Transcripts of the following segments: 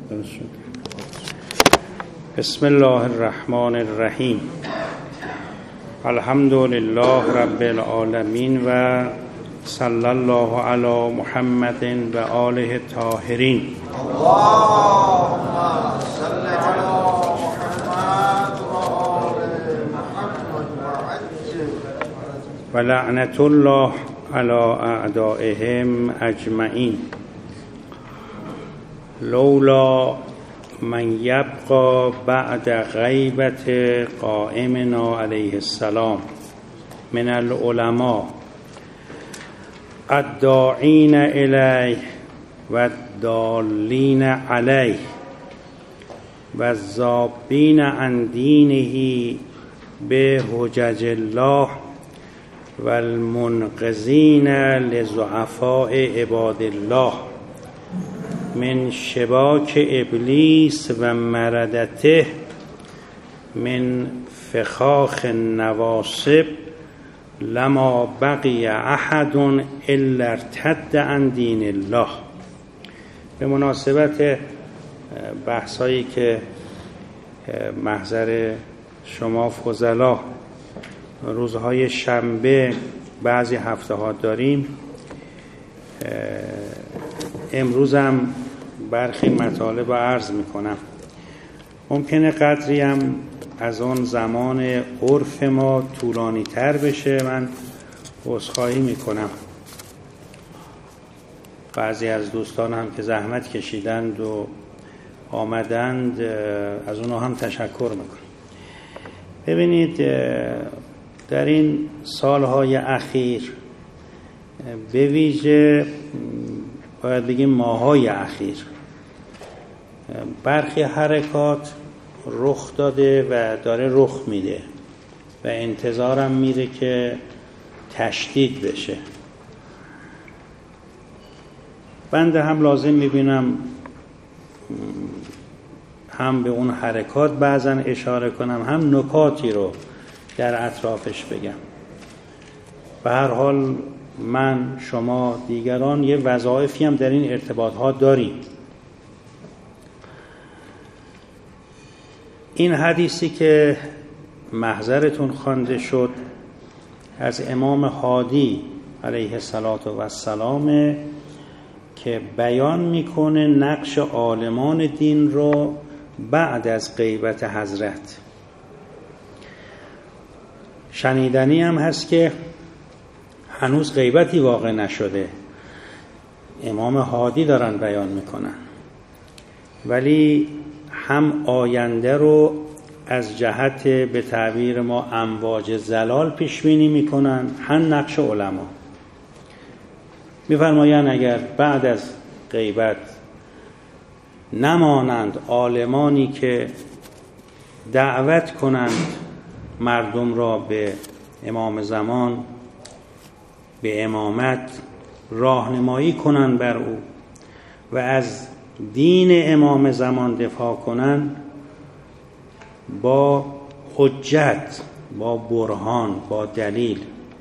بسم الله الرحمن الرحیم. الحمد لله رب العالمین و صلی الله علی محمد و آله الطاهرین. اللهم صل علی محمد و آل محمد و لعنت الله علی اعدائهم اجمعین. لولا من یبقى بعد غیبت قائمنا علیه السلام من العلماء الداعین الیه و الضالین علیه و الذابین عن دینه به حجج الله و المنقذین لضعفاء عباد الله من شباک ابلیس و مردته من فخاخ النواصب لما بقی احد الا ارتد عن دین الله. به مناسبت بحثایی که محضر شما فضلا روزهای شنبه بعضی هفته ها داریم، امروزم برخی مطالب رو عرض میکنم. ممکنه قدری هم از اون زمان عرف ما طولانی تر بشه، من عذرخواهی میکنم. بعضی از دوستان هم که زحمت کشیدند و آمدند، از اونها هم تشکر میکنم. ببینید، در این سالهای اخیر، به ویژه باید بگیم ماهای اخیر، برخی حرکات رخ داده و داره رخ میده و انتظارم میره که تشدید بشه. بنده هم لازم میبینم هم به اون حرکات بعضا اشاره کنم، هم نکاتی رو در اطرافش بگم. به هر حال من، شما، دیگران یه وظایفی هم در این ارتباطها داریم. این حدیثی که محضرتون خوانده شد از امام هادی علیه السلام که بیان میکنه نقش عالمان دین رو بعد از غیبت حضرت. شنیدنی هم هست که هنوز غیبتی واقع نشده، امام هادی دارن بیان میکنن، ولی هم آینده رو از جهت به تعبیر ما امواج زلال پیش بینی میکنن، هم نقش علما. میفرمایند اگر بعد از غیبت نمانند عالمانی که دعوت کنند مردم را به امام زمان، به امامت، راهنمایی کنند بر او و از دین امام زمان دفاع کنند، با حجت، با برهان، با دلیل،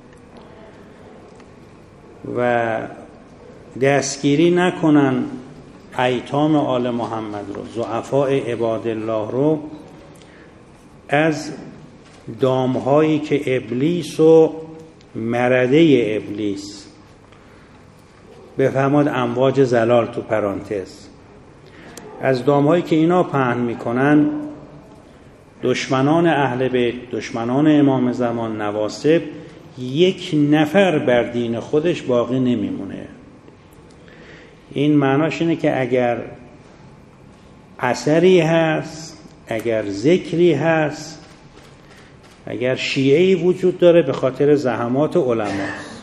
و دستگیری نکنن ایتام آل محمد رو، ضعفاء عباد الله رو، از دامهایی که ابلیس و مرده ابلیس، بفهماد امواج زلال تو پرانتز، از دامهایی که اینا پهن میکنن، دشمنان اهل بیت، دشمنان امام زمان، نواصب، یک نفر بر دین خودش باقی نمیمونه. این معناش اینه که اگر اثری هست، اگر ذکری هست، اگر شیعه‌ای وجود داره، به خاطر زحمات علماست.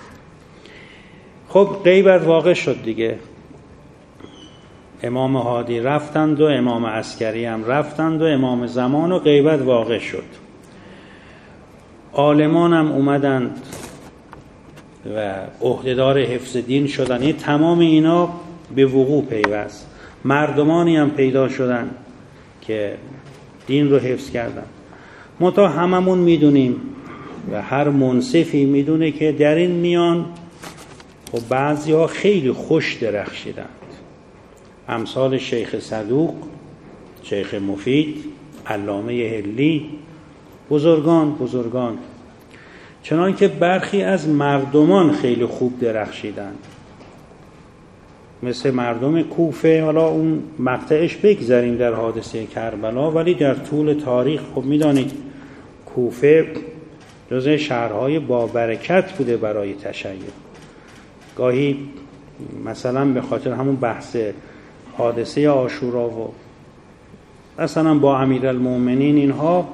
خب غیبت واقع شد دیگه. امام هادی رفتند و امام عسکری هم رفتند و امام زمان و غیبت واقع شد. عالمان هم اومدند و عهدهدار حفظ دین شدن. این تمام اینا به وقوع پیوست. مردمانی هم پیدا شدن که دین رو حفظ کردن. منتها هممون میدونیم و هر منصفی میدونه که در این میان خب بعضی ها خیلی خوش درخشیدند امثال شیخ صدوق، شیخ مفید، علامه هلی، بزرگان چنان که برخی از مردمان خیلی خوب درخشیدند، مثل مردم کوفه. حالا اون مقطعش بگذاریم در حادثه کربلا، ولی در طول تاریخ خب میدانید کوفه جزء شهرهای با برکت بوده برای تشیع. گاهی مثلا به خاطر همون بحث حادثه عاشورا و مثلا با امیرالمومنین اینها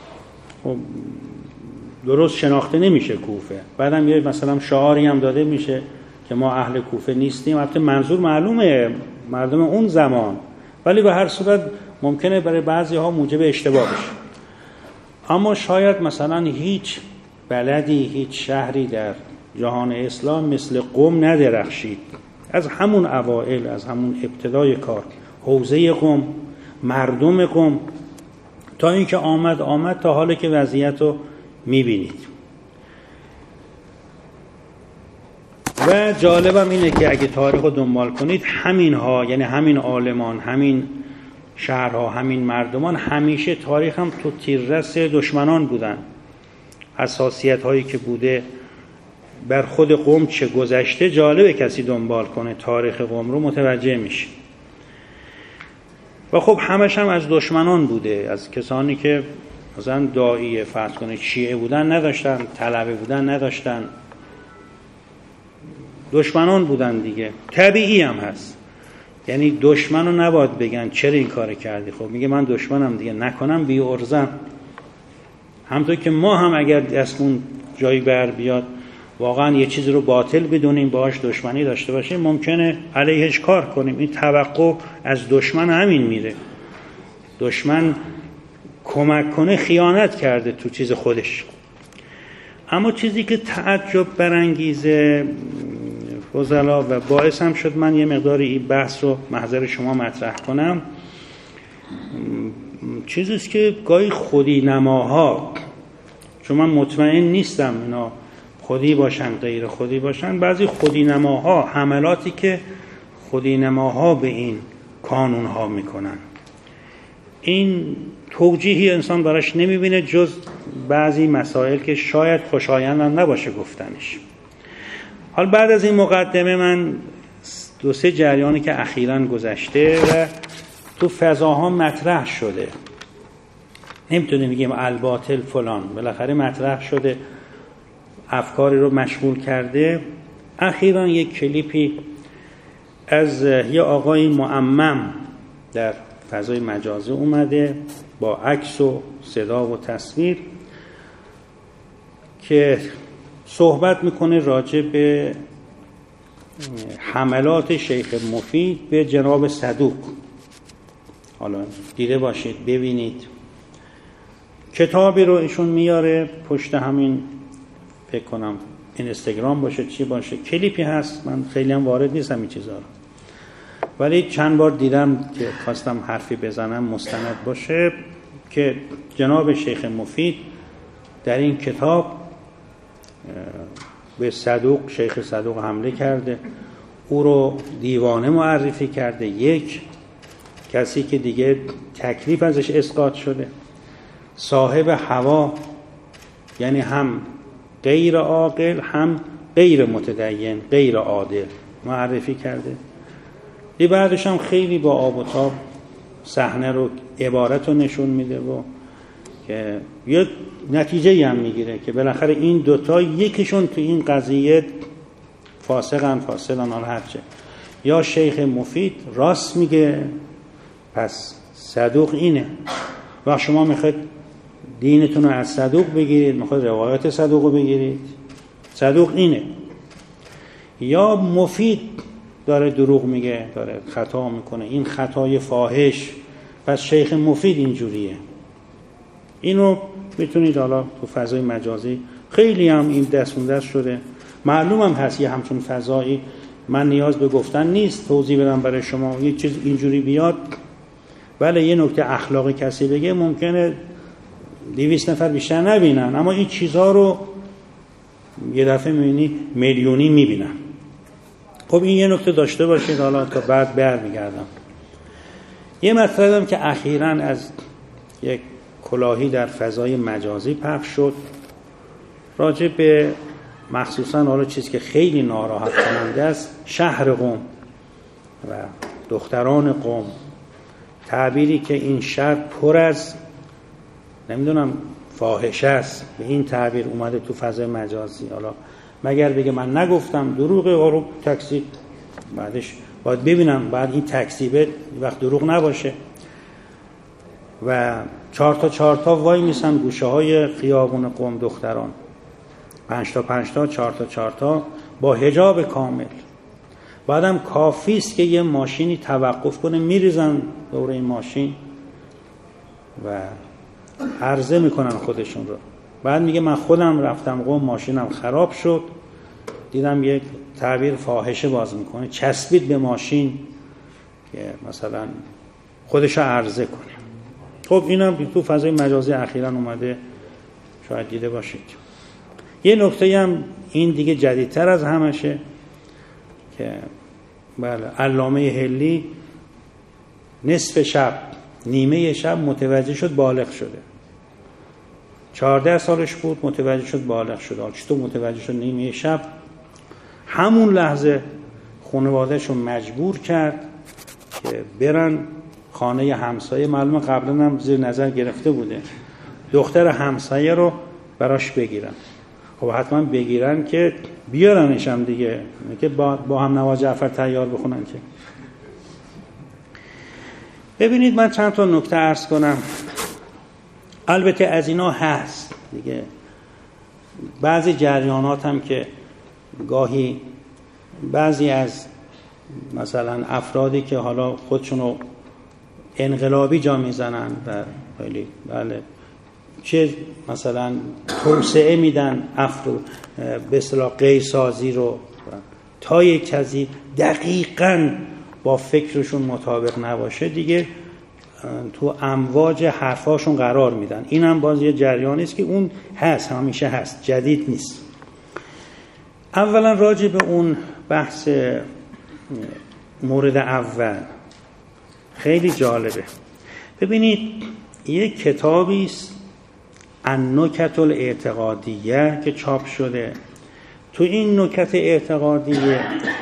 درست شناخته نمیشه کوفه. بعدم یه مثلا شعاری هم داده میشه که ما اهل کوفه نیستیم. البته منظور معلومه مردم اون زمان، ولی به هر صورت ممکنه برای بعضی ها موجب اشتباه بشه. اما شاید مثلا هیچ بلدی، هیچ شهری در جهان اسلام مثل قم ندرخشید. از همون اوائل، از همون ابتدای کار، حوزه قم، مردم قم، تا اینکه آمد تا حالی که وضعیت رو میبینید. و جالبم اینه که اگه تاریخ رو دنبال کنید، همین ها، یعنی همین عالمان، همین شهرها، همین مردمان، همیشه تاریخ هم تو تیررس دشمنان بودن. حساسیت هایی که بوده بر خود قوم چه گذشته، جالبه کسی دنبال کنه تاریخ قوم رو متوجه میشه. و خب همش هم از دشمنان بوده، از کسانی که مثلا داعیه فرض کنه شیعه بودن نداشتن، طلبه بودن نداشتن، دشمنان بودن دیگه. طبیعی هم هست، یعنی دشمن رو نباید بگن چرا این کار کردی، خب میگه من دشمنم دیگه، نکنم بی ارزم. همونطور که ما هم اگر دستمون جایی بر بیاد واقعا یه چیزی رو باطل بدونیم، باهاش دشمنی داشته باشیم، ممکنه علیهش کار کنیم. این توقع از دشمن همین میره. دشمن کمک کنه خیانت کرده تو چیز خودش. اما چیزی که تعجب برانگیزه فضلا و باعث هم شد من یه مقداری این بحث رو محضر شما مطرح کنم، چیزیست که گاهی خودی نماها، چون من مطمئن نیستم اینا خودی باشن غیر خودی باشن، بعضی خودی نماها، حملاتی که خودی نماها به این کانون ها میکنن، این توجیهی انسان براش نمیبینه جز بعضی مسائل که شاید خوشایند هم نباشه گفتنش. حال بعد از این مقدمه من 2-3 جریانی که اخیراً گذشته و تو فضاها مطرح شده، نمیتونیم بگیم الباطل فلان، بالاخره مطرح شده، افکاری رو مشغول کرده. اخیراً یک کلیپی از یه آقای معمم در فضای مجازی اومده با عکس و صدا و تصویر که صحبت میکنه راجع به حملات شیخ مفید به جناب صدوق. حالا دیده باشید، ببینید. کتابی رو ایشون میاره پشت همین، فکر کنم اینستاگرام باشه چی باشه، کلیپی هست، من خیلی هم وارد نیستم این چیزا رو، ولی چند بار دیدم که خواستم حرفی بزنم مستند باشه که جناب شیخ مفید در این کتاب به صدوق، شیخ صدوق حمله کرده، او رو دیوانه معرفی کرده، یک کسی که دیگه تکلیف ازش اسقاط شده، صاحب هوا، یعنی هم غیر عاقل هم غیر متدین، غیر عادل معرفی کرده. دی بعدش هم خیلی با آب و تاب صحنه رو، عبارت رو نشون میده و که یک نتیجه هم میگیره که بالاخره این دوتا یکیشون تو این قضیه فاسقن حالا هرچه، یا شیخ مفید راست میگه پس صدوق اینه، و شما میخواید دینتون رو از صدوق بگیرید، میخواید روایت صدوق رو بگیرید، صدوق اینه، یا مفید داره دروغ میگه، داره خطا میکنه، این خطای فاحش، پس شیخ مفید اینجوریه. اینو میتونید حالا تو فضای مجازی خیلی هم این دست شده، معلومم هست یه همچون فضایی، من نیاز به گفتن نیست توضیح بدم برای شما، یه چیز اینجوری بیاد بله یه نکته اخلاقی کسی بگه ممکنه 200 نفر بیشتر نبینن، اما این چیزها رو یه دفعه میبینی میلیونی میبینن. خب این یه نکته داشته باشید، حالا تا بعد برمیگردم. یه مطلبم که اخیراً از یک کلاهی در فضای مجازی پخش شد راجع به مخصوصاً حالا چیزی که خیلی ناراحت کننده است، شهر قم و دختران قم، تعبیری که این شهر پر از نمیدونم فاحشه است، به این تعبیر اومده تو فضای مجازی. حالا مگر بگه من نگفتم، دروغه، رو تکذیب، بعدش باید ببینم بعد این تکذیبه وقت دروغ نباشه. و 4 تا وای میسن گوشه های خیابون قم دختران، 5 تا 4 تا با حجاب کامل. بعدم کافی است که یه ماشینی توقف کنه میریزن دور این ماشین و عرضه میکنن خودشون رو. بعد میگه من خودم رفتم قم ماشینم خراب شد، دیدم یک تعبیر فاحشه باز میکنه، چسبید به ماشین که مثلا خودشو عرضه کنه. خب اینم تو فضای مجازی اخیراً اومده، شاید دیده باشید. یه نکته هم این دیگه جدیدتر از همشه که بله علامه حلی نصف شب نیمه شب متوجه شد بالغ شده، 14 سالش بود متوجه شد بالغ شده. چطور متوجه شد نیمه شب؟ همون لحظه خانواده‌شون مجبور کرد که برن خانه همسایه، معلومه قبلا هم زیر نظر گرفته بوده، دختر همسایه رو براش بگیرن. خب حتما بگیرن که بیارنش هم دیگه، که با هم نوا جعفر تیار بخونن. که ببینید من چند تا نکته عرض کنم. البته از اینا هست دیگه بعضی جریانات هم که گاهی بعضی از مثلا افرادی که حالا خودشونو انقلابی جا میزنن و خیلی بله چه مثلا توسعه میدن به اصطلاح قیسازی رو تا یک چیزی دقیقاً با فکرشون مطابق نباشه دیگه تو امواج حرفاشون قرار میدن. این هم باز یه جریانی است که اون هست، همیشه هست، جدید نیست. اولا راجع به اون بحث مورد اول خیلی جالبه. ببینید یک کتابی است النکت الاعتقادیه که چاپ شده. تو این نکت اعتقادیه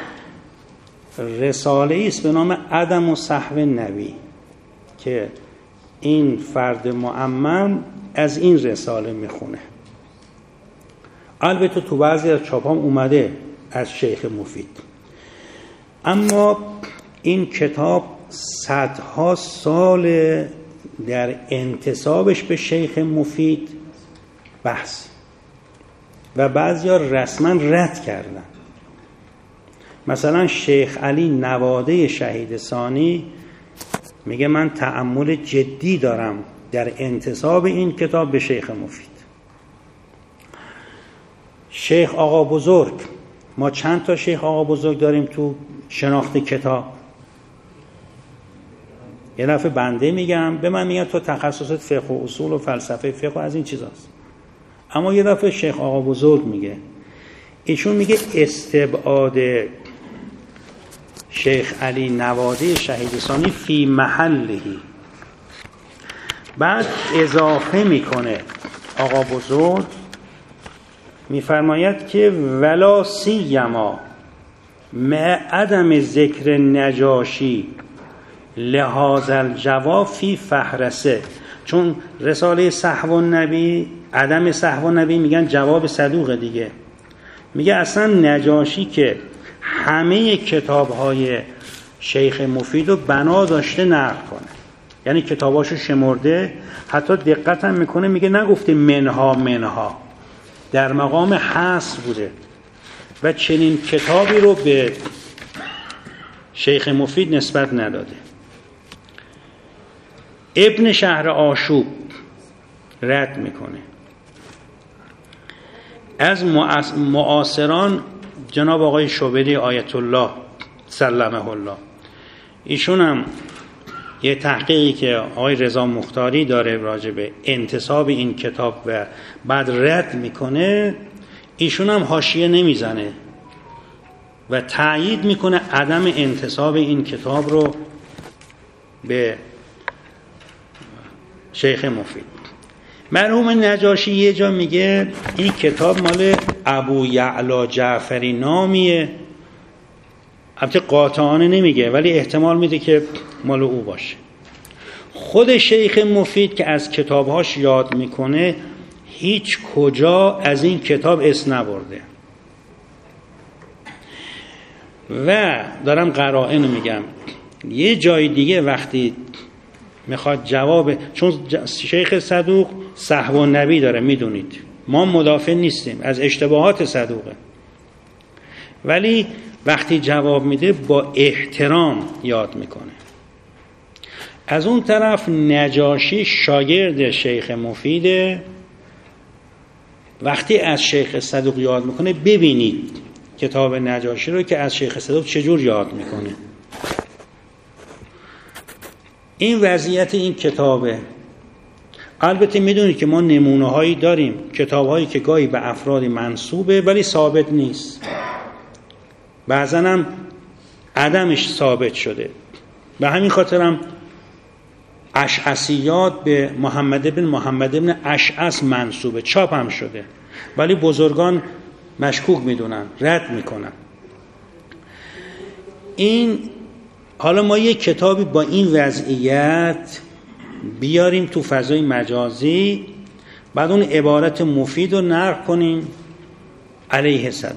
رساله است به نام عدم و صحو نبی که این فرد معمم از این رساله میخونه. البته تو بعضی از چاپام اومده از شیخ مفید، اما این کتاب صدها سال در انتسابش به شیخ مفید بحث و بعضیا رسما رد کردن. مثلا شیخ علی نواده شهید ثانی میگه من تأمل جدی دارم در انتساب این کتاب به شیخ مفید. شیخ آقا بزرگ، ما چند تا شیخ آقا بزرگ داریم تو شناخت کتاب. یه دفعه بنده میگم به من میگن تو تخصصت فقه و اصول و فلسفه فقه و از این چیزاست، اما یه دفعه شیخ آقا بزرگ میگه، ایشون میگه استبعاد شیخ علی نواده شهید ثانی فی محلهی. بعد اضافه میکنه آقا بزرگ، میفرماید که ولا سیما مع عدم ذکر نجاشی لهذا الجواب فی فهرسه. چون رساله صحو النبی، عدم صحو النبی میگن جواب صدوق دیگه، میگه اصلا نجاشی که همه کتاب‌های شیخ مفید رو بنا داشته نقل کنه، یعنی کتاباشو شمرده، حتی دقت هم میکنه، میگه نگفته منها در مقام حصر بوده و چنین کتابی رو به شیخ مفید نسبت نداده. ابن شهر آشوب رد میکنه. از معاصران جناب آقای شوبری آیت الله سلمه الله، ایشون هم یه تحقیقی که آقای رضا مختاری داره راجع به انتساب این کتاب و بعد رد میکنه، ایشون هم حاشیه نمیزنه و تأیید میکنه عدم انتساب این کتاب رو به شیخ مفید. مرحوم نجاشی یه جا میگه این کتاب مال ابو یعلا جعفری نامیه، البته قاطعانه نمیگه ولی احتمال میده که مال او باشه. خود شیخ مفید که از کتابهاش یاد میکنه هیچ کجا از این کتاب اسم نبرده و دارم قرائن میگم. یه جای دیگه وقتی میخواد جواب، چون شیخ صدوق صحو النبی داره میدونید، ما مدافع نیستیم از اشتباهات صدوقه، ولی وقتی جواب میده با احترام یاد میکنه. از اون طرف نجاشی شاگرد شیخ مفیده، وقتی از شیخ صدوق یاد میکنه ببینید کتاب نجاشی رو که از شیخ صدوق چجور یاد میکنه. این وضعیت این کتابه. البته میدونید که ما نمونه هایی داریم، کتاب هایی که گاهی به افرادی منسوبه ولی ثابت نیست، بعضا هم عدمش ثابت شده. به همین خاطرم اشعثیات به محمد بن اشعث منسوبه، چاپ هم شده ولی بزرگان مشکوک میدونن، رد میکنن. این حالا ما یک کتابی با این وضعیت بیاریم تو فضای مجازی، بعد اون عبارت مفید رو نقل کنیم علیه صدوق.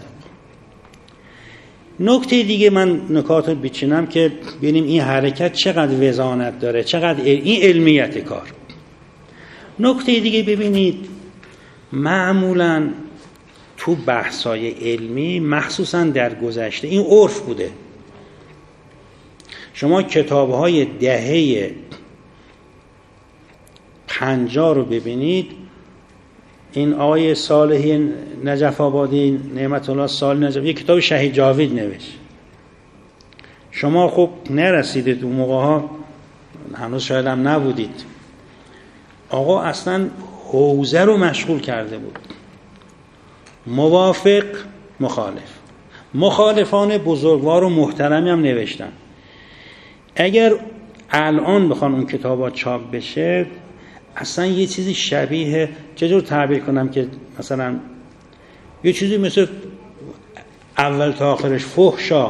نکته دیگه من نکات رو بیچینم که ببینیم این حرکت چقدر وزانت داره، چقدر این علمیت کار. نکته دیگه ببینید، معمولاً تو بحث‌های علمی مخصوصاً در گذشته این عرف بوده. شما کتاب‌های دهه 50 رو ببینید، این آقای صالحی نجف آبادی، نعمت الله صالح نجف، یک کتاب شهید جاوید نوشت. شما خب نرسیدید اون موقع‌ها، هنوز شاید هم نبودید. آقا اصلا حوزه رو مشغول کرده بود، موافق مخالف، مخالفان بزرگوار و محترمی هم نوشتن. اگر الان بخوان اون کتابا چاپ بشه اصلا یه چیزی شبیه، چجور تعبیر کنم که مثلا یه چیزی مثل اول تا آخرش فحشا،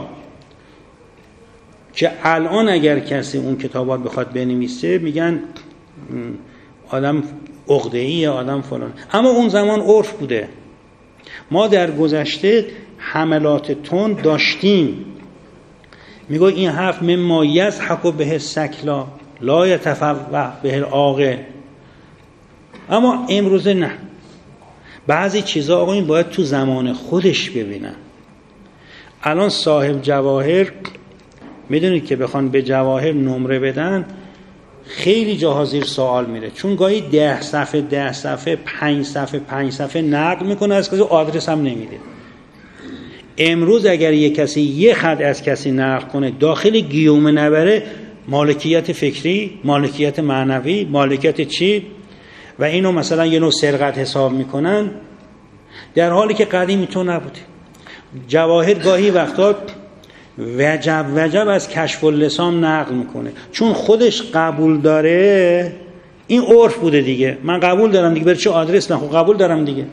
که الان اگر کسی اون کتابات بخواد بنویسه میگن آدم عقده‌ایه، آدم فلان. اما اون زمان عرف بوده. ما در گذشته حملات تند داشتیم. میگه این حرف مما یضحک به سکلا لا یتفوه به العاقل. اما امروزه نه، بعضی چیزا آقا این باید تو زمان خودش ببینن. الان صاحب جواهر میدونید که بخوان به جواهر نمره بدن خیلی جاها زیر سوال میره، چون گاهی 10 صفحه 5 صفحه نقل میکنه، از کسی آدرس هم نمیده. امروز اگر یک کسی یه خط از کسی نقل کنه داخل گیوم نبره، مالکیت فکری، مالکیت معنوی، مالکیت چی، و اینو مثلا یه نوع سرقت حساب میکنن، در حالی که قدیم تو نبوده. جواهر گاهی وقتا وجب از کشف اللسان نقل میکنه، چون خودش قبول داره. این عرف بوده دیگه، من قبول دارم دیگه، برای چه آدرس نه، خب قبول دارم دیگه.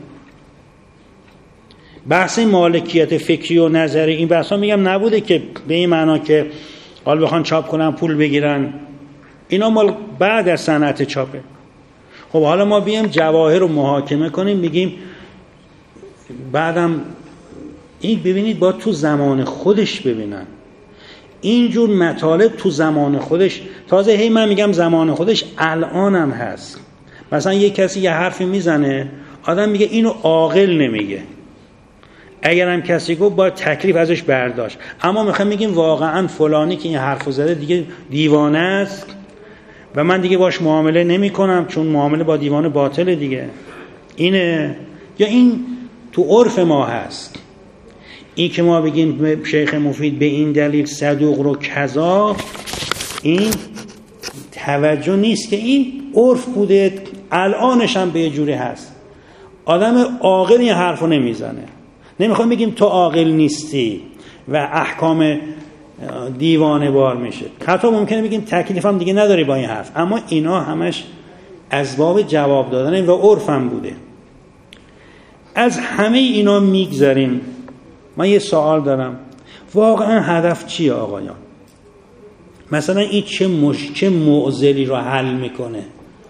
بحث مالکیت فکری و نظری این بحثا میگم نبوده که به این معنا که حالا بخوان چاپ کنن پول بگیرن، اینا مال بعد از صنعت چاپه. خب حالا ما بیام جواهر رو محاکمه کنیم، میگیم بعدم این ببینید با تو زمان خودش ببینن. اینجور مطالب تو زمان خودش، تازه هی من میگم زمان خودش الانم هست. مثلا یک کسی یه حرفی میزنه، آدم میگه اینو عاقل نمیگه، اگرم کسی گفت باید تکلیف ازش برداشت. اما میخوام میگیم واقعا فلانی که این حرفو زده دیگه دیوانه است و من دیگه باش معامله نمی کنم، چون معامله با دیوانه باطله دیگه. اینه، یا این تو عرف ما هست. این که ما بگیم شیخ مفید به این دلیل صدوق رو کذا، این توجه نیست که این عرف بوده، الانش هم به یه جوری هست. آدم عاقل این حرفو نمیزنه. نمیخوام بگیم تو عاقل نیستی و احکام دیوانه بار میشه. حتی ممکنه بگیم تکلیف هم دیگه نداری با این حرف، اما اینا همش اسباب جواب دادن و عرفم بوده. از همه اینا میگذاریم. من یه سوال دارم، واقعا هدف چیه آقایان؟ مثلا این چه معضلی رو حل میکنه؟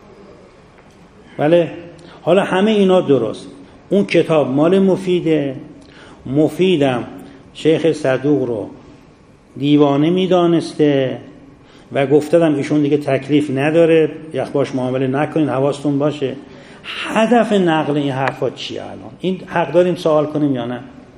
بله، حالا همه اینا درست. اون کتاب مال مفیده، مفیدم شیخ صدوق رو دیوانه میدانسته و گفتم ایشون دیگه تکلیف نداره، باش معامله نکنین، حواستون باشه. هدف نقل این حرفا چیه الان؟ این حق داریم سوال کنیم یا نه؟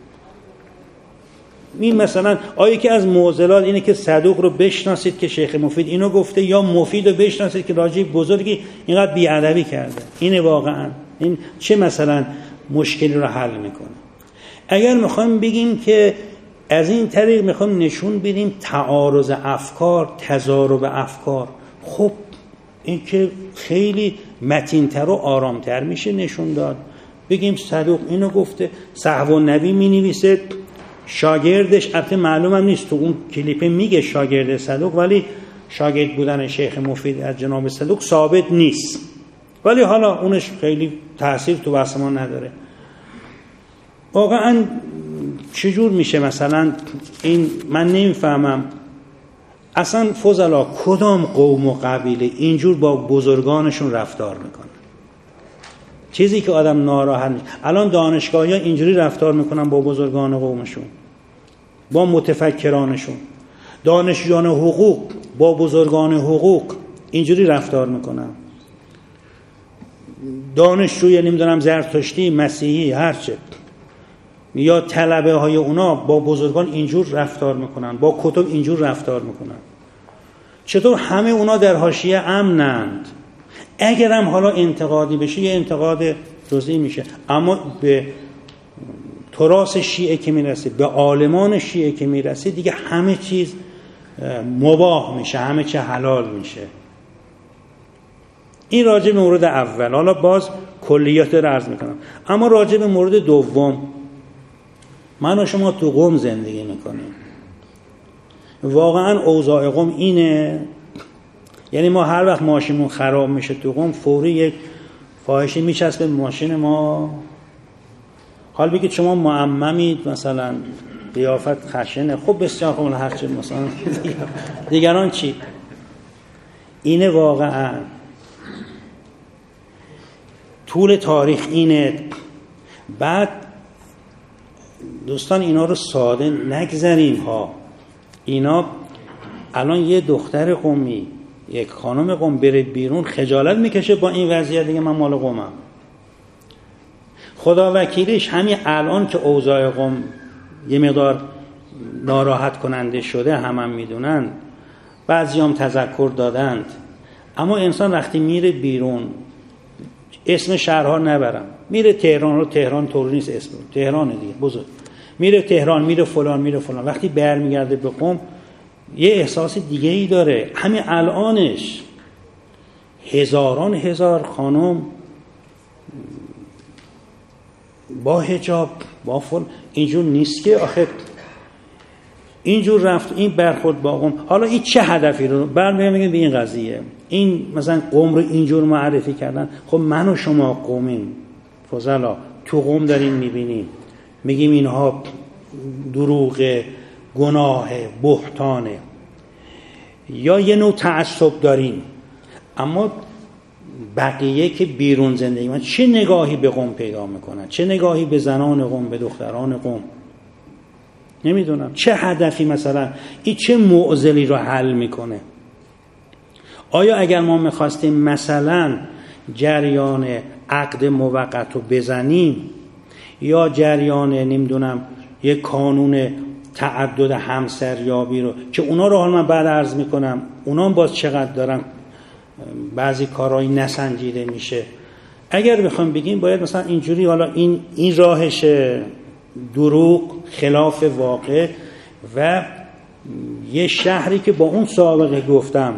این مثلا آیا که از معضلات اینه که صدوق رو بشناسید که شیخ مفید اینو گفته، یا مفید رو بشناسید که راجع بزرگی اینقدر بی‌ادبی کرده؟ اینه واقعا این چه مثلا مشکلی رو حل میکنه؟ اگر میخوایم بگیم که از این طریق میخوایم نشون بدیم تعارض افکار، تضارب افکار، خب این که خیلی متین‌تر و آرامتر میشه نشون داد. بگیم صدوق اینو گفته، صحو النبی مینویسه، شاگردش البته معلومم نیست تو اون کلیپ میگه شاگرد صدوق، ولی شاگرد بودن شیخ مفید از جناب صدوق ثابت نیست، ولی حالا اونش خیلی تأثیر تو بحث ما نداره. واقعا چجور میشه مثلا این؟ من نمیفهمم اصلا فضلا کدام قوم و قبیله اینجور با بزرگانشون رفتار میکنن؟ چیزی که آدم ناراحت میشه. الان دانشگاهی ها اینجوری رفتار میکنن با بزرگان قومشون، با متفکرانشون. دانشجویان حقوق با بزرگان حقوق اینجوری رفتار میکنن. دانشجوی نمیدونم زرتشتی، مسیحی، هرچه، یا طلبه های اونا با بزرگان اینجور رفتار میکنن، با کتب اینجور رفتار میکنن. چطور همه اونا در حاشیه امنند؟ اگرم حالا انتقادی بشه یه انتقاد جزئی میشه، اما به تراث شیعه که میرسه، به عالمان شیعه که میرسه، دیگه همه چیز مباح میشه، همه چیز حلال میشه. این راجع به مورد اول. حالا باز کلیات رو عرض میکنم. اما راجع به مورد دوم، من و شما تو قم زندگی میکنیم. واقعا اوضاع قم اینه، یعنی ما هر وقت ماشینمون خراب میشه تو قم فوری یک فاحشه میچسبه ماشین ما. حال بگید شما معممید، مثلا قیافت خشنه، خب بسیار خوب، هرچه مثلا دیگران چی؟ اینه واقعا طول تاریخ اینه. بعد دوستان اینا رو ساده نگذاریم ها. اینا الان یه دختر قمی، یک خانم قم بره بیرون خجالت میکشه با این وضعیت، دیگه من مال قمم. خدا وکیلش همین الان که اوضاع قم یه مقدار ناراحت کننده شده، هم میدونن، بعضی هم تذکر دادند، اما انسان وقتی میره بیرون، اسم شهرها نبرم، میره تهران، رو تهران طور نیست، اسم تهران دیگه بزرگ، میره تهران، میره فلان، وقتی برمیگرده به قم یه احساس دیگه ای داره. همین الانش هزاران هزار خانم با حجاب، با اینجور نیست که آخه اینجور رفت این برخورد با قم. حالا این چه هدفی رو برمیگردیم به این قضیه؟ این مثلا قم رو اینجور معرفی کردن. خب من و شما قومیم فضلا، تو قم داریم میبینیم، میگیم اینها دروغ، گناه، بهتانه، یا یه نوع تعصب داریم. اما بقیه که بیرون زندگی من چه نگاهی به قم پیدا میکنن؟ چه نگاهی به زنان قم، به دختران قم؟ نمیدونم چه هدفی، مثلا این چه معضلی رو حل میکنه؟ آیا اگر ما میخواستیم مثلا جریان عقد موقت رو بزنیم، یا جریان نمیدونم یک کانون تعدد همسریابی رو، که اونا رو حالا من بعد عرض میکنم، اونا هم باز چقدر دارن بعضی کارهایی نسنجیده میشه. اگر بخوام بگیم باید مثلا اینجوری، حالا این راهش دروغ، خلاف واقع، و یه شهری که با اون سابقه گفتم.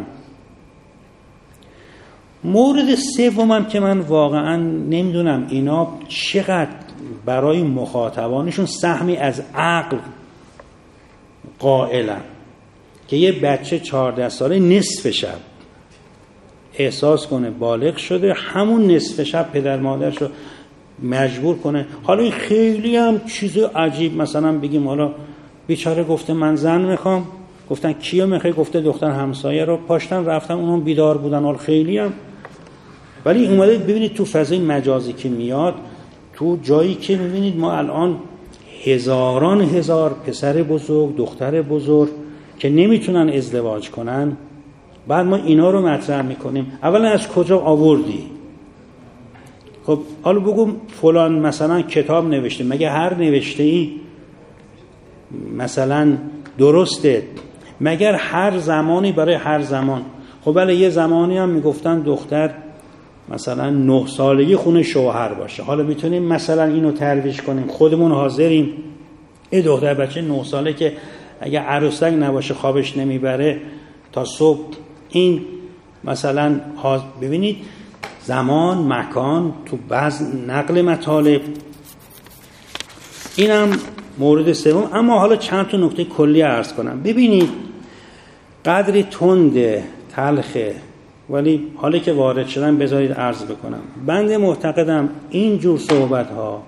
مورد سومم که من واقعا نمیدونم اینا چقدر برای مخاطبانشون سهمی از عقل قائلن. که یه بچه 14 ساله نصف شب احساس کنه بالغ شده، همون نصف شب پدر مادرشو مجبور کنه. حالا این خیلی هم چیز عجیب، مثلا بگیم حالا بیچاره گفته من زن میخوام، گفتن کیو میخوای؟ گفته دختر همسایه رو. پاشتن رفتن، اونم بیدار بودن. حالا خیلی هم، ولی اومده ببینید تو فضای مجازی که میاد، تو جایی که میبینید ما الان هزاران هزار پسر بزرگ دختر بزرگ که نمیتونن ازدواج کنن، بعد ما اینا رو مطرح میکنیم. اولا از کجا آوردی؟ خب حالا بگو فلان مثلا کتاب نوشته، مگه هر نوشته ای مثلا درسته؟ مگر هر زمانی برای هر زمان؟ خب بله یه زمانی هم میگفتن دختر مثلا 9 سالگی خونه شوهر باشه. حالا میتونیم مثلا اینو ترویج کنیم، خودمون حاضریم این دختر بچه 9 ساله که اگه عروسک نباشه خوابش نمیبره تا صبح، این مثلا ببینید زمان مکان تو بعض نقل مطالب. اینم مورد سوم. اما حالا چند تا نکته کلی عرض کنم. ببینید قدری تنده تلخه، ولی حالا که وارد شدم بذارید عرض بکنم. بنده معتقدم این جور صحبت ها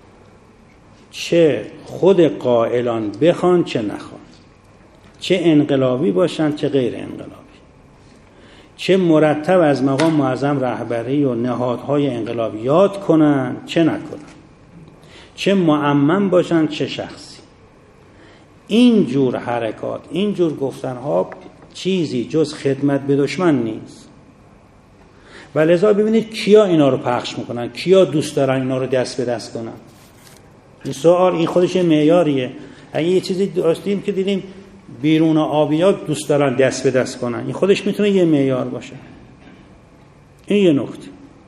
چه خود قائلان بخوان چه نخوان، چه انقلابی باشن چه غیر انقلابی، چه مرتب از مقام معظم رهبری و نهادهای انقلابیات کنن چه نکنن، چه معمم باشن چه شخصی، این جور حرکات، این جور گفتنها چیزی جز خدمت به دشمن نیست. و لذا ببینید کیا اینا رو پخش میکنن، کیا دوست دارن اینا رو دست به دست کنن. این سوال این خودش معیاریه. اگه یه چیزی داشتیم که دیدیم بیرون آبیات دوست دارن دست به دست کنن، این خودش میتونه یه معیار باشه. این یه نکته،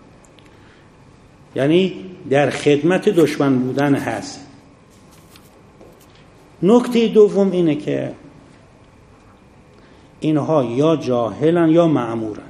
یعنی در خدمت دشمن بودن هست. نکته دوم اینه که اینها یا جاهلن یا مأمورند.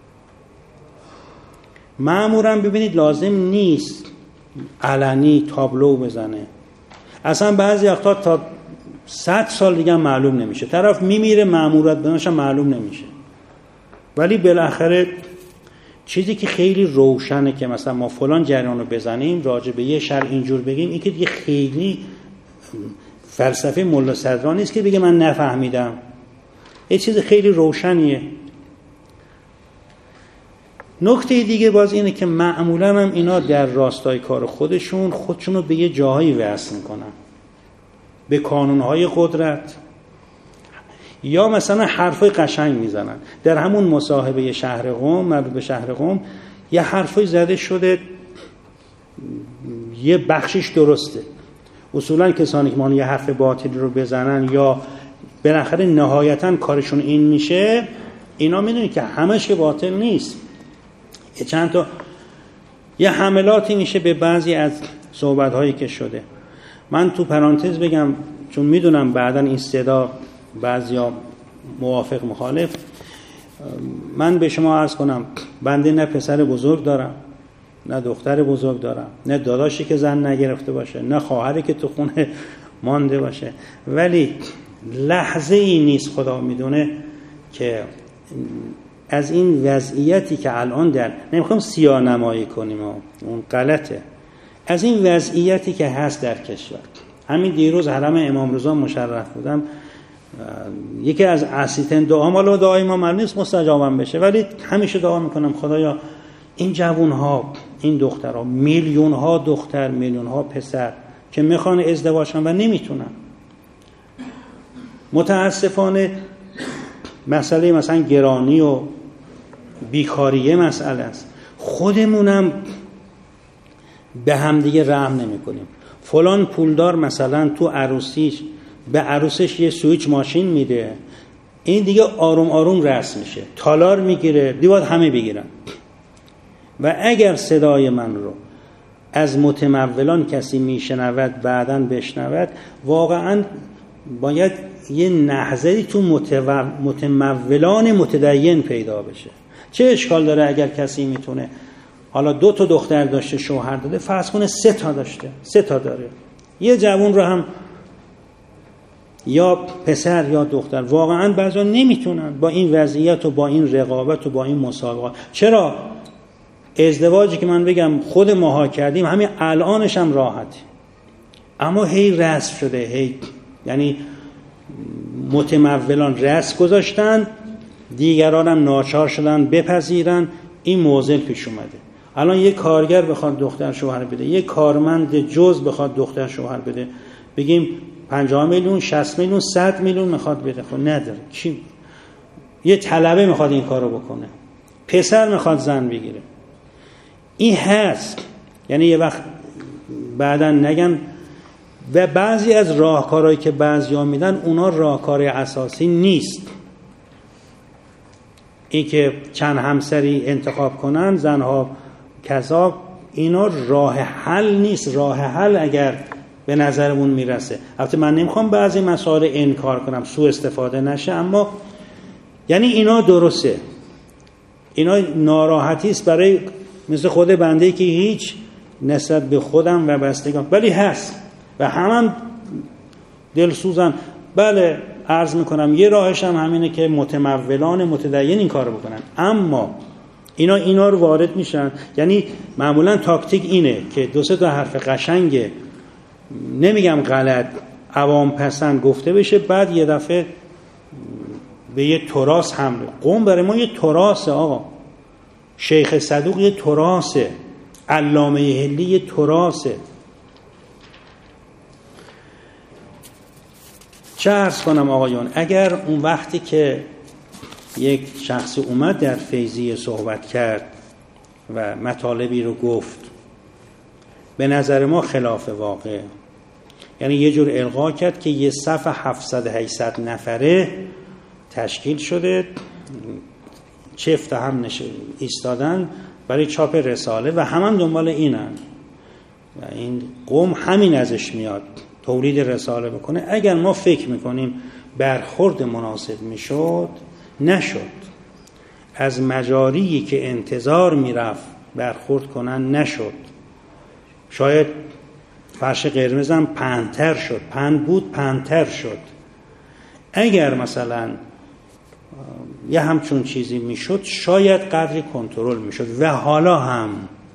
مأمورن ببینید لازم نیست علنی تابلو بزنه. اصلا بعضی وقتا تا 100 سال دیگه معلوم نمیشه، طرف میمیره مأموریت بناش معلوم نمیشه. ولی بالاخره چیزی که خیلی روشنه که مثلا ما فلان جریان رو بزنیم راجع به یه شرع اینجور بگیم، این که دیگه خیلی فلسفه ملا صدرا نیست که بگه من نفهمیدم. یه چیز خیلی روشنیه. نکته دیگه باز اینه که معمولا هم اینا در راستای کار خودشون رو به یه جاهایی وصل میکنن، به کانونهای قدرت، یا مثلا حرفای قشنگ میزنن. در همون مصاحبه شهر قم، مربوط به شهر قم، یه حرفای زده شده یه بخشش درسته. اصولا کسانی که یه حرف باطلی رو بزنن یا بالاخره نهایتا کارشون این میشه، اینا میدونید که همش که باطل نیست. چند تا یه حملاتی میشه به بعضی از صحبت‌هایی که شده. من تو پرانتز بگم چون میدونم بعداً این صدا بعضیا موافق مخالف، من به شما عرض کنم بنده نه پسر بزرگ دارم، نه دختر بزرگ دارم، نه داداشی که زن نگرفته باشه، نه خواهری که تو خونه مانده باشه، ولی لحظه ای نیست خدا میدونه که از این وضعیتی که الان در، نمیخوام سیاه نمایی کنیم اون غلطه، از این وضعیتی که هست در کشور. همین دیروز حرم امام رضا مشرف بودم، یکی از اسیتن دعا، حالا دعای ما معلوم نیست مستجابم بشه، ولی همیشه دعا میکنم خدایا این جوانها، این دخترها، میلیون ها دختر، میلیون ها پسر که میخوان ازدواج کنن و نمیتونن. متاسفانه مسئله مثلا گرانی و بیکاریه مسئله است. خودمونم به هم دیگه رحم نمی کنیم. فلان پولدار مثلا تو عروسیش به عروسش یه سویچ ماشین میده، این دیگه آروم آروم رسم میشه، تالار میگیره، دیواد همه بگیرن. و اگر صدای من رو از متمولان کسی میشنود بعداً بشنود، واقعاً باید یه نهضتی تو متمولان متدین پیدا بشه. چه اشکال داره اگر کسی میتونه حالا 2 تا دختر داشته شوهر داده، فرض کنه 3 تا داشته، 3 تا داره، یه جوان رو هم یا پسر یا دختر واقعا بعضا نمیتونن با این وضعیت و با این رقابت و با این مسابقات. چرا؟ ازدواجی که من بگم خود ماها کردیم همین الانش هم راحتی، اما هی رسم شده، هی یعنی متمولان رسم گذاشتن، دیگران هم ناچار شدن بپذیرن. این معضل پیش اومده. الان یک کارگر بخواد دختر شوهر بده، یک کارمند جز بخواد دختر شوهر بده، بگیم 50 میلیون 60 میلیون 100 میلیون میخواد بده، خب نداره. کی؟ یه طلبه میخواد این کارو بکنه، پسر میخواد زن بگیره. این هست. یعنی یه وقت بعداً نگن. و بعضی از راهکارهایی که بعضیا میدن اونا راهکار اساسی نیست. این که چند همسری انتخاب کنن، زنها کذا، اینا راه حل نیست. راه حل اگر به نظرمون میرسه، البته من نمیخوام بعضی مسائل انکار کنم سوء استفاده نشه، اما یعنی اینا درسته، اینا ناراحتی است برای مثل خود بنده که هیچ نسبت به خودم و بستگان، ولی هست و همون دلسوزن. بله عرض میکنم یه راهش هم همینه که متمولان متدین این کارو بکنن، اما اینا رو وارد میشن. یعنی معمولا تاکتیک اینه که دو سه تا حرف قشنگ، نمیگم غلط، عوام پسند گفته بشه، بعد یه دفعه به یه تراث حمله. قوم برای ما یه تراثه آقا، شیخ صدوق یه تراثه، علامه حلی یه تراثه. چه عرض کنم آقایون، اگر اون وقتی که یک شخصی اومد در فیضیه صحبت کرد و مطالبی رو گفت به نظر ما خلاف واقع، یعنی یه جور القا کرد که یه صف 700-800 نفره تشکیل شده، چفت هم ایستادن برای چاپ رساله و همان دنبال اینن و این قوم همین ازش میاد تولید رساله بکنه. اگر ما فکر میکنیم برخورد مناسب میشد، نشد. از مجاری که انتظار میرفت برخورد کنن نشد. شاید فرش قرمزم پهن‌تر شد، پهن بود پهن‌تر شد. اگر مثلا یه همچون چیزی میشد شاید قدری کنترل میشد و حالا هم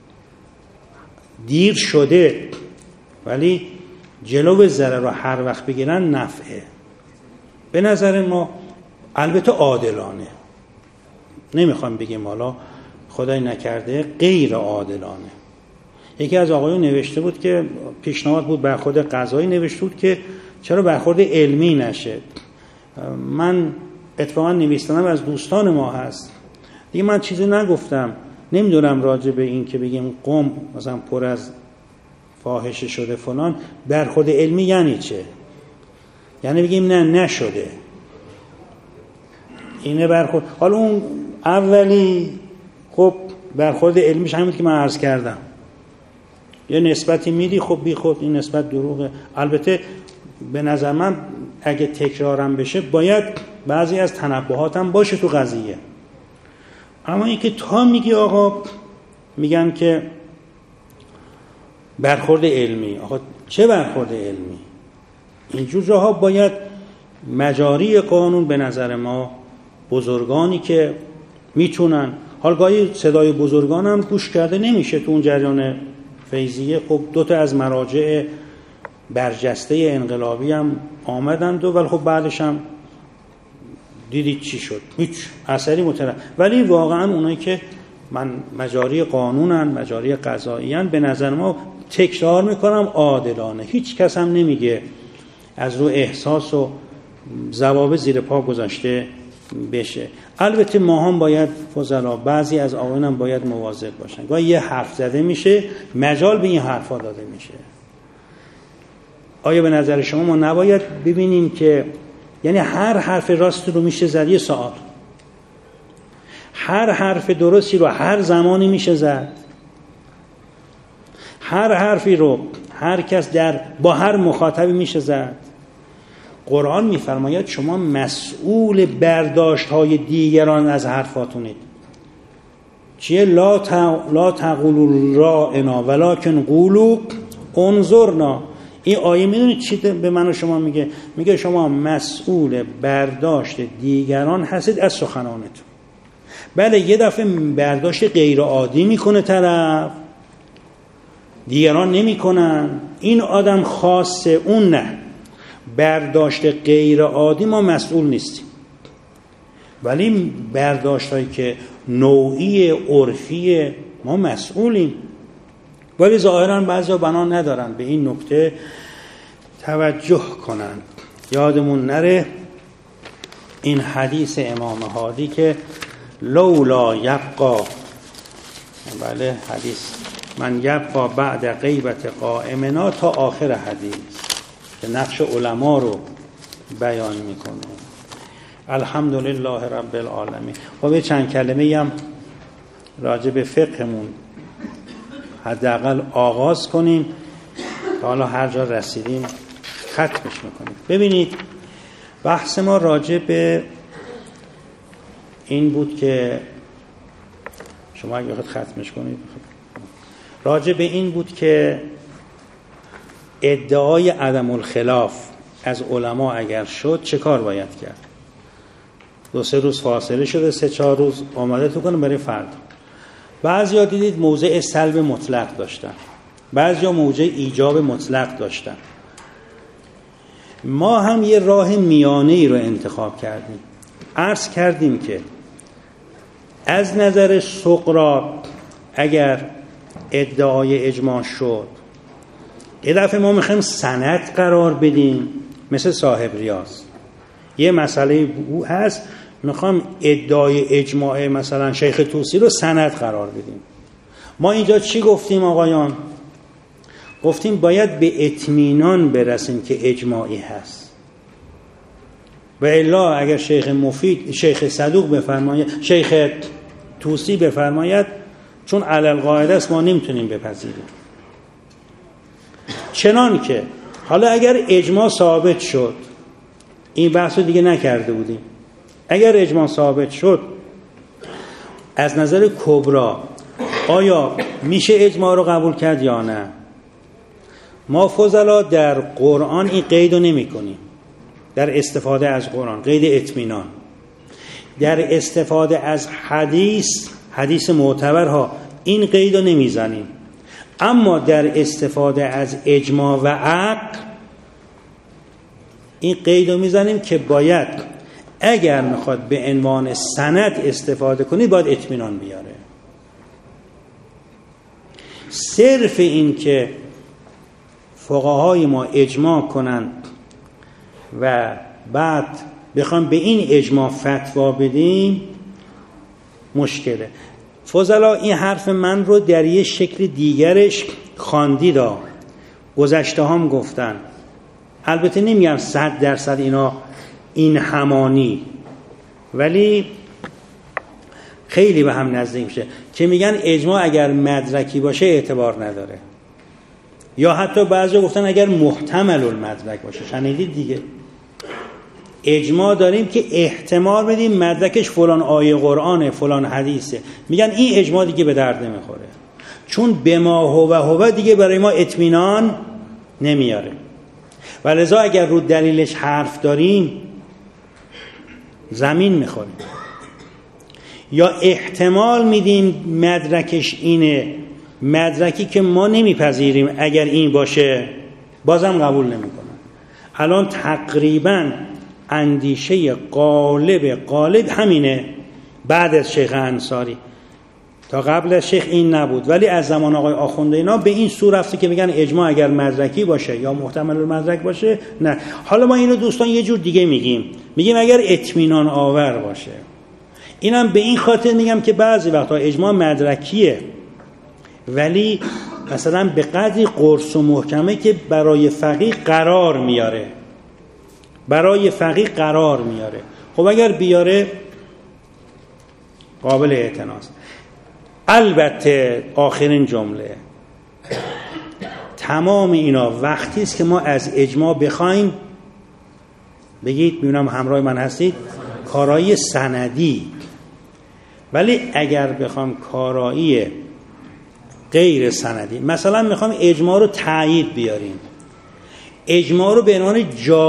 دیر شده، ولی جلو ضرر رو هر وقت بگیرن نفعه. به نظر ما البته عادلانه، نمیخوام بگیم حالا خدای نکرده غیر عادلانه. یکی از آقایون نوشته بود که پیشنهاد بود برخورد قضایی، نوشته بود که چرا برخورد علمی نشه. من اتفاقا نوشتنم از دوستان ما هست دیگه، من چیزی نگفتم، نمیدونم راجع به این که بگیم قوم مثلا پر از فاحشه شده فلان، برخورد علمی یعنی چه؟ یعنی بگیم نه نشده اینه برخورد. حالا اون اولی خب برخورد علمیش همین که من عرض کردم، یه نسبتی میدی، خب بی خود این نسبت دروغه. البته به نظر من اگه تکرارم بشه باید بعضی از تنبهاتم باشه تو قضیه، اما این که تا میگی آقا میگن که برخورد علمی، آقا چه برخورد علمی؟ اینجور جاها باید مجاری قانون به نظر ما بزرگانی که میتونن، حال گاهی صدای بزرگان هم گوش کرده نمیشه تو اون جریان فیضیه. خب دوتا از مراجع برجسته انقلابی هم آمدند ولی خب بعدش هم دیدید چی شد، هیچ اثری ولی واقعا اونایی که من مجاری قانونن، مجاری قضاییان، به نظر ما تکرار میکنم عادلانه. هیچ کس هم نمیگه از رو احساس و ضوابط زیر پا گذاشته بشه. البته ما هم باید فضلا، بعضی از آقایان هم باید مواظب باشن. گاهی یه حرف زده میشه، مجال به این حرفا داده میشه. آیا به نظر شما ما نباید ببینیم که یعنی هر حرف راست رو میشه زد؟ یه سوال، هر حرف درستی رو هر زمانی میشه زد؟ هر حرفی رو هر کس با هر مخاطبی میشه زد؟ قرآن میفرماید شما مسئول برداشت های دیگران از حرفاتونید. چیه؟ لا تقولوا رائنا ولکن قولوا انظرنا. این آیه میدونید چی به من و شما میگه؟ میگه شما مسئول برداشت دیگران هستید از سخنانتون. بله یه دفعه برداشت غیر عادی میکنه طرف، دیگران نمیکنن، این آدم خاصه، اون نه. برداشت غیر عادی ما مسئول نیستیم، ولی برداشت هایی که نوعی عرفی ما مسئولیم. ولی ظاهرا بعضی ها بنا ندارن به این نکته توجه کنن. یادمون نره این حدیث امام هادی که لولا یبقا، بله حدیث، من یبقا بعد غیبت قائمنا تا آخر حدیث که نقش علما رو بیان میکنه. الحمدلله رب العالمین. خب چند کلمه هم راجع به فقهمون حداقل آغاز کنیم، حالا هر جا رسیدیم ختمش میکنیم. ببینید بحث ما راجع به این بود که شما اگه بخواید ختمش کنید، راجع به این بود که ادعای عدم الخلاف از علما اگر شد چه کار باید کرد؟ 2-3 روز فاصله شده، 3-4 روز آماده تو کنه برای فردا. بعضیا دیدید موضع سلب مطلق داشتن، بعضیا موضع ایجاب مطلق داشتن. ما هم یه راه میانه ای رو انتخاب کردیم. عرض کردیم که از نظر سقراط اگر ادعای اجماع شد، یه دفعه ما میخوایم سند قرار بدیم، مثل صاحب ریاض یه مسئله او هست، میخوام ادعای اجماع مثلا شیخ طوسی رو سند قرار بدیم. ما اینجا چی گفتیم آقایان؟ گفتیم باید به اطمینان برسیم که اجماعی هست، و الا اگر شیخ مفید، شیخ صدوق بفرماید، شیخ طوسی بفرماید، چون علی القاعده است ما نمیتونیم بپذیریم. چنان که حالا اگر اجماع ثابت شد، این بحث رو دیگه نکرده بودیم، اگر اجماع ثابت شد از نظر کبرا آیا میشه اجماع رو قبول کرد یا نه؟ ما فضلا در قرآن این قید رو نمی کنیم، در استفاده از قرآن قید اطمینان، در استفاده از حدیث معتبرها این قید رو نمی زنیم، اما در استفاده از اجماع و عقل این قید رو می زنیم که باید اگر میخواد به عنوان سند استفاده کنی باید اطمینان بیاره. صرف این که فقهای ما اجماع کنند و بعد بخوام به این اجماع فتوا بدیم مشکله. فضلا این حرف من رو در یه شکل دیگرش خواندید، گذشته هم گفتن، البته نمیگم 100% اینا این همانی، ولی خیلی به هم نزدیک میشه که میگن اجماع اگر مدرکی باشه اعتبار نداره، یا حتی بعضی گفتن اگر محتمل المدرک باشه. شنیدید دیگه، اجماع داریم که احتمال بدیم مدرکش فلان آیه قرآنه، فلان حدیثه، میگن این اجماع دیگه به درد نمیخوره، چون به ما هو دیگه برای ما اطمینان نمیاره، و لذا اگر رو دلیلش حرف داریم زمین میخوریم. یا احتمال میدیم مدرکش اینه، مدرکی که ما نمیپذیریم اگر این باشه بازم قبول نمیکنن. الان تقریبا اندیشه غالب همینه بعد از شیخ انصاری. تا قبل از شیخ این نبود، ولی از زمان آقای آخونده اینا به این سو رفته که میگن اجماع اگر مدرکی باشه یا محتمل المدرک باشه نه. حالا ما اینو دوستان یه جور دیگه میگیم اگر اطمینان آور باشه. اینم به این خاطر میگم که بعضی وقتا اجماع مدرکیه ولی مثلا به قدری قرص و محکمه که برای فقیه قرار میاره، خب اگر بیاره قابل اعتناست. البته آخرین جمله، تمام اینا وقتی است که ما از اجماع بخوایم بگید، میبینم همراه من هستید، کارایی سندی. ولی اگر بخوام کارایی غیر سندی، مثلا میخوام اجماع رو تایید بیاریم، اجماع رو به عنوان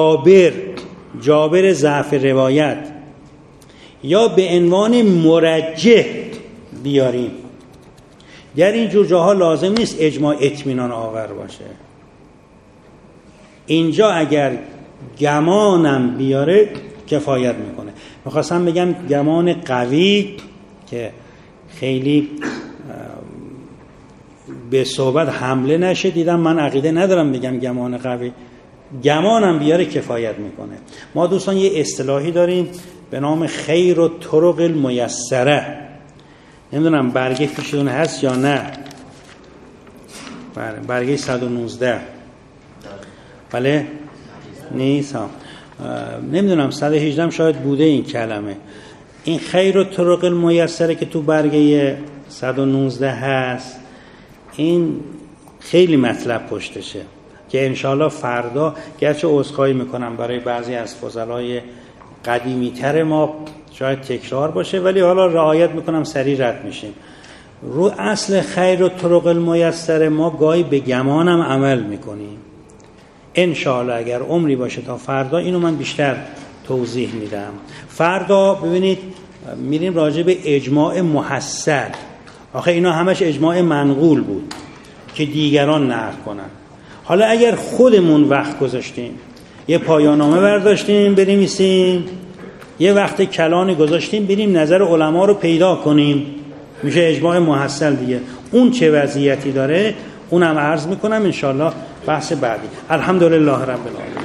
جابر ضعف روایت یا به عنوان مرجح بیاریم، در این جور جاها لازم نیست اجماع اطمینان آور باشه. اینجا اگر گمانم بیاره کفایت میکنه. میخواستم بگم گمان قوی که خیلی به صحبت حمله نشه، دیدم من عقیده ندارم بگم گمان قوی، گمانم بیاره کفایت میکنه. ما دوستان یه اصطلاحی داریم به نام خیر و طرق المیسره، نمیدونم برگه پیشتون هست یا نه. برگه 119 بله نیست ها، نمیدونم 118 شاید بوده این کلمه. این خیر و طرق المیسره که تو برگه 119 هست، این خیلی مطلب پشتشه که انشاءالله فردا، گرچه عذرخواهی میکنم برای بعضی از فضلای قدیمی تر ما شاید تکرار باشه، ولی حالا رعایت میکنم سریع رد میشیم. رو اصل خیر و طرق المیسره ما گاهی به گمانم عمل میکنیم. انشاءالله اگر عمری باشه تا فردا اینو من بیشتر توضیح میدم. فردا ببینید میریم راجع به اجماع محصل. آخه اینا همش اجماع منقول بود که دیگران نقل کنن. حالا اگر خودمون وقت گذاشتیم، یه پایان‌نامه برداشتیم بنویسیم، یه وقت کلانی گذاشتیم بریم نظر علما رو پیدا کنیم، میشه اجماع محصل دیگه. اون چه وضعیتی داره اونم عرض میکنم انشالله بحث بعدی. الحمدلله رب العالمین.